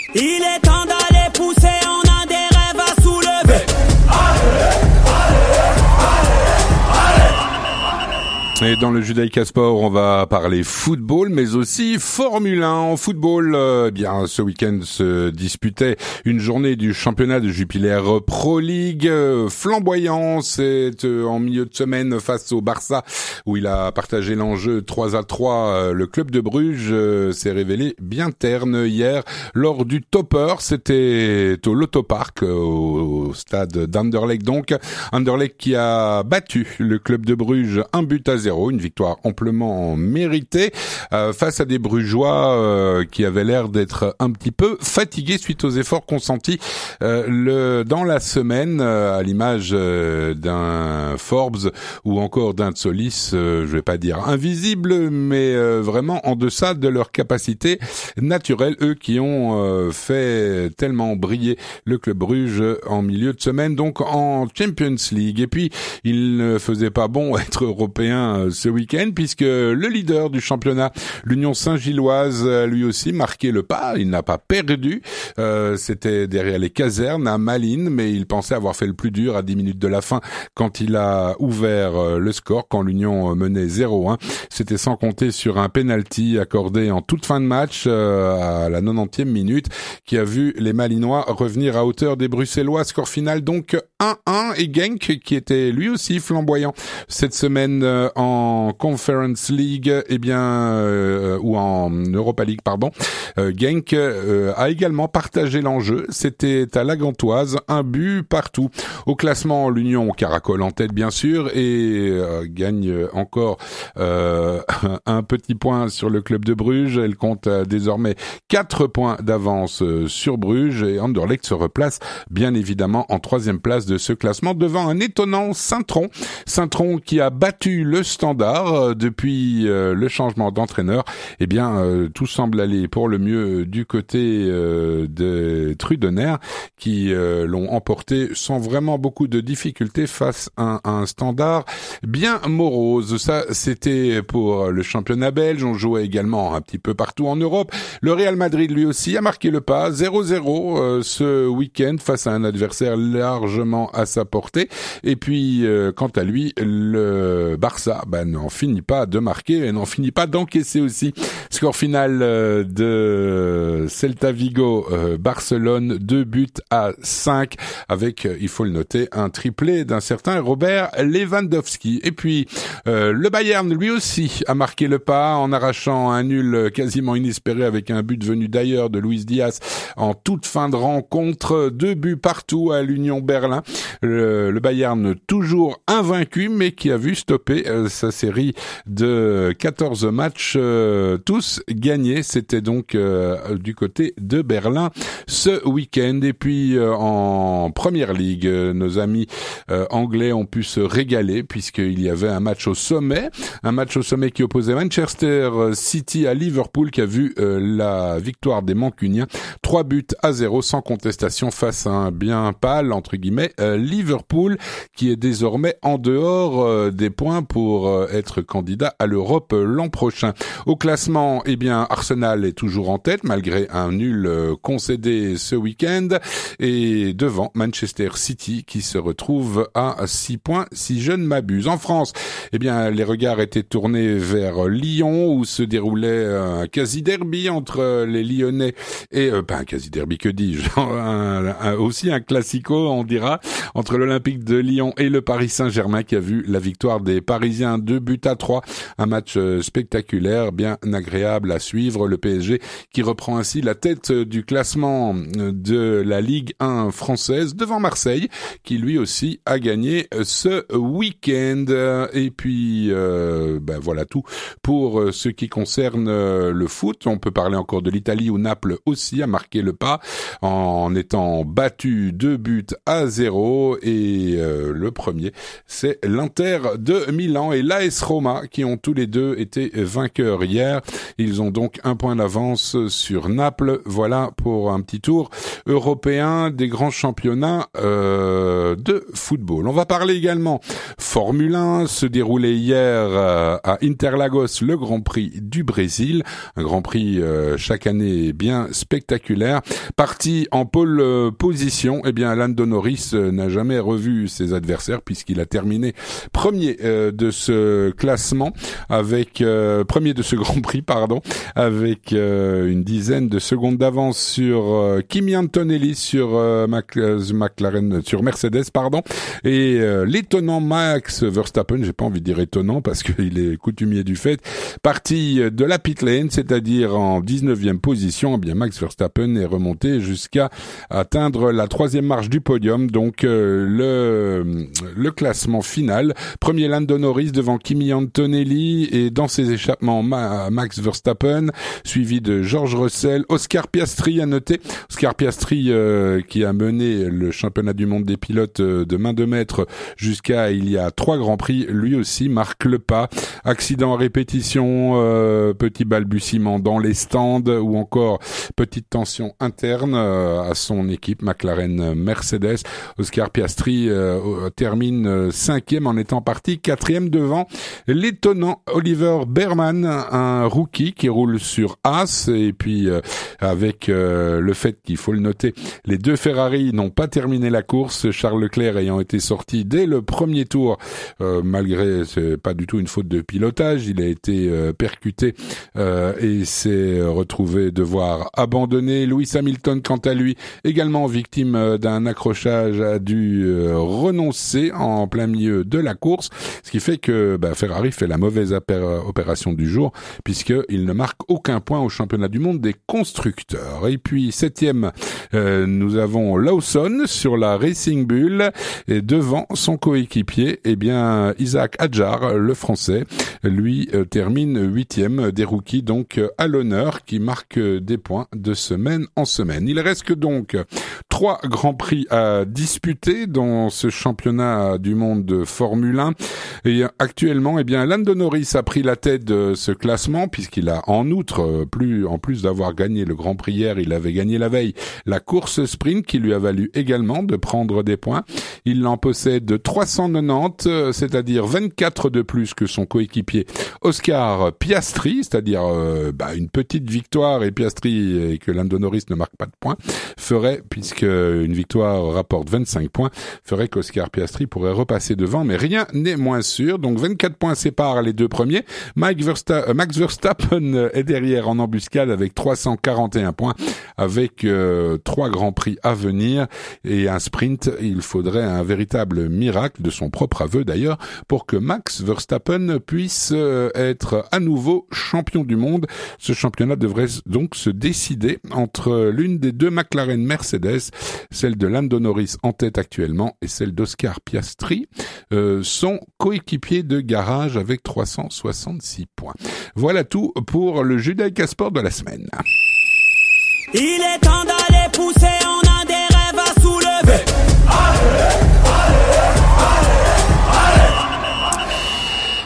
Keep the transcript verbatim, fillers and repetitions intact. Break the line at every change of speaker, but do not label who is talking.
Il est temps d'aller pousser, on a des rêves à soulever.
Et dans le Judaïka Sport, on va parler football, mais aussi Formule un. En football, euh, eh bien, ce week-end se disputait une journée du championnat de Jupiler Pro League. Euh, flamboyant, c'est euh, en milieu de semaine face au Barça, où il a partagé l'enjeu trois à trois. Euh, le club de Bruges euh, s'est révélé bien terne hier lors du topper. C'était au Lottopark, euh, au stade d'Anderlecht. Donc, Anderlecht qui a battu le club de Bruges un but à zéro. Une victoire amplement méritée euh, face à des Brugeois euh, qui avaient l'air d'être un petit peu fatigués suite aux efforts consentis euh, le, dans la semaine, euh, à l'image euh, d'un Forbes ou encore d'un Solis, euh, je vais pas dire invisible, mais euh, vraiment en deçà de leur capacité naturelle, eux qui ont euh, fait tellement briller le club Bruges en milieu de semaine, donc en Champions League. Et puis, il ne faisait pas bon être européen ce week-end, puisque le leader du championnat, l'Union Saint-Gilloise, a lui aussi marqué le pas. Il n'a pas perdu. Euh, c'était derrière les casernes à Malines, mais il pensait avoir fait le plus dur à dix minutes de la fin quand il a ouvert le score, quand l'Union menait zéro un. C'était sans compter sur un penalty accordé en toute fin de match euh, à la quatre-vingt-dix-e minute, qui a vu les Malinois revenir à hauteur des Bruxellois. Score final donc un un, et Genk, qui était lui aussi flamboyant cette semaine euh, en Conference League, eh bien, euh, ou en Europa League, pardon. Euh, Genk euh, a également partagé l'enjeu. C'était à la Gantoise, un but partout. Au classement, l'Union caracole en tête, bien sûr, et euh, gagne encore euh, un petit point sur le club de Bruges. Elle compte euh, désormais quatre points d'avance euh, sur Bruges, et Anderlecht se replace bien évidemment en troisième place de ce classement, devant un étonnant Saint-Tron. Saint-Tron qui a battu le Standard euh, depuis euh, le changement d'entraîneur. Eh bien, euh, tout semble aller pour le mieux du côté euh, de Trudener, qui euh, l'ont emporté sans vraiment beaucoup de difficultés face à un, à un Standard bien morose. Ça, c'était pour le championnat belge. On jouait également un petit peu partout en Europe. Le Real Madrid, lui aussi, a marqué le pas. zéro zéro euh, ce week-end face à un adversaire largement à sa portée. Et puis, euh, quant à lui, le Barça ben, n'en finit pas de marquer et n'en finit pas d'encaisser aussi. Score final euh, de Celta Vigo, euh, Barcelone, deux buts à cinq, avec, euh, il faut le noter, un triplé d'un certain Robert Lewandowski. Et puis, euh, le Bayern, lui aussi, a marqué le pas en arrachant un nul quasiment inespéré avec un but venu d'ailleurs de Luis Diaz en toute fin de rencontre. Deux buts partout à l'Union Berlin. Le, le Bayern toujours invaincu, mais qui a vu stopper euh, sa série de quatorze matchs, euh, tous gagnés. C'était donc euh, du côté de Berlin ce week-end. Et puis euh, en Première Ligue, euh, nos amis euh, anglais ont pu se régaler, puisqu'il y avait un match au sommet, un match au sommet qui opposait Manchester City à Liverpool, qui a vu euh, la victoire des Mancuniens, trois buts à zéro sans contestation face à un bien pâle, entre guillemets, euh, Liverpool, qui est désormais en dehors euh, des points pour euh, être candidat à l'Europe euh, l'an prochain. Au classement, eh bien, Arsenal est toujours en tête, malgré un nul euh, concédé ce week-end, et devant Manchester City, qui se retrouve à six points, si je ne m'abuse. En France, eh bien, les regards étaient tournés vers Lyon, où se déroulait un quasi-derby entre les Lyonnais et, euh, pas un quasi-derby, que dis-je, un, un, aussi un classico, on dira, entre l'Olympique de Lyon et le Paris Saint-Germain, qui a vu la victoire des Parisiens, deux buts à trois. Un match spectaculaire, bien agréable à suivre. Le P S G qui reprend ainsi la tête du classement de la Ligue un française devant Marseille, qui lui aussi a gagné ce week-end. Et puis, euh, ben voilà tout pour ce qui concerne le foot. On peut parler encore de l'Italie, où Naples aussi a marqué le pas en étant battu deux buts à zéro. Et euh, le premier, c'est l'Inter de Milan. Et et l'A S Roma qui ont tous les deux été vainqueurs hier. Ils ont donc un point d'avance sur Naples. Voilà pour un petit tour européen des grands championnats euh, de football. On va parler également Formule un. Se déroulait hier euh, à Interlagos le Grand Prix du Brésil. Un Grand Prix euh, chaque année bien spectaculaire. Parti en pole euh, position, eh bien Lando Norris euh, n'a jamais revu ses adversaires puisqu'il a terminé premier euh, de ce classement avec euh, premier de ce Grand Prix pardon avec euh, une dizaine de secondes d'avance sur euh, Kimi Antonelli sur euh, Mac, euh, McLaren sur Mercedes pardon et euh, l'étonnant Max Verstappen, j'ai pas envie de dire étonnant parce qu'il est coutumier du fait, parti de la pit lane, c'est-à-dire en dix-neuvième position, eh bien Max Verstappen est remonté jusqu'à atteindre la troisième marche du podium, donc euh, le le classement final. Premier Lando Norris devant Kimi Antonelli et dans ses échappements Ma- Max Verstappen, suivi de George Russell, Oscar Piastri à noter. Oscar Piastri euh, qui a mené le championnat du monde des pilotes euh, de main de maître jusqu'à il y a trois grands prix, lui aussi marque le pas. Accident à répétition, euh, petit balbutiement dans les stands ou encore petite tension interne euh, à son équipe McLaren Mercedes. Oscar Piastri euh, termine euh, cinquième en étant parti quatrième devant l'étonnant Oliver Behrman, un rookie qui roule sur Haas et puis euh, avec euh, le fait qu'il faut le noter, les deux Ferrari n'ont pas terminé la course, Charles Leclerc ayant été sorti dès le premier tour euh, malgré c'est pas du tout une faute de pilotage, il a été euh, percuté euh, et s'est retrouvé devoir abandonner. Lewis Hamilton quant à lui également victime euh, d'un accrochage a dû euh, renoncer en plein milieu de la course, ce qui fait que bah, Ferrari fait la mauvaise apé- opération du jour puisqu'il ne marque aucun point au championnat du monde des constructeurs. Et puis septième, euh, nous avons Lawson sur la Racing Bull et devant son coéquipier, eh bien Isaac Hadjar, le français, lui euh, termine huitième, des rookies donc euh, à l'honneur qui marquent des points de semaine en semaine. Il reste que donc trois grands prix à disputer dans ce championnat du monde de Formule un. Et actuellement, eh bien Lando Norris a pris la tête de ce classement puisqu'il a en outre, plus en plus d'avoir gagné le Grand Prix hier, il avait gagné la veille la course sprint qui lui a valu également de prendre des points. Il en possède trois cent quatre-vingt-dix, c'est-à-dire vingt-quatre de plus que son coéquipier Oscar Piastri, c'est-à-dire euh, bah, une petite victoire et Piastri et que Lando Norris ne marque pas de points ferait, puisque une victoire rapporte vingt-cinq points, ferait qu'Oscar Piastri pourrait repasser devant, mais rien n'est moins sûr. Donc vingt-quatre points séparent les deux premiers. Mike Versta- euh, Max Verstappen est derrière en embuscade avec trois cent quarante et un points, avec euh, trois grands prix à venir et un sprint. Il faudrait un véritable miracle, de son propre aveu d'ailleurs, pour que Max Verstappen puisse euh, être à nouveau champion du monde. Ce championnat devrait donc se décider entre l'une des deux McLaren Mercedes, celle de Lando Norris en tête actuellement et celle d'Oscar Piastri, euh, son coéquipier de garage avec trois cent soixante-six points. Voilà tout pour le Judaïka Sport de la semaine.
Il est temps d'aller pousser en